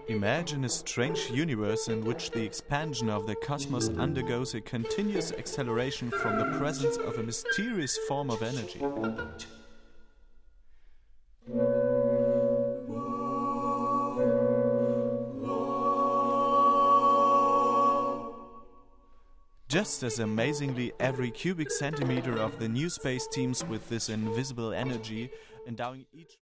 Imagine a strange universe in which the expansion of the cosmos undergoes a continuous acceleration from the presence of a mysterious form of energy. Just as amazingly, every cubic centimeter of the new space teems with this invisible energy, endowing each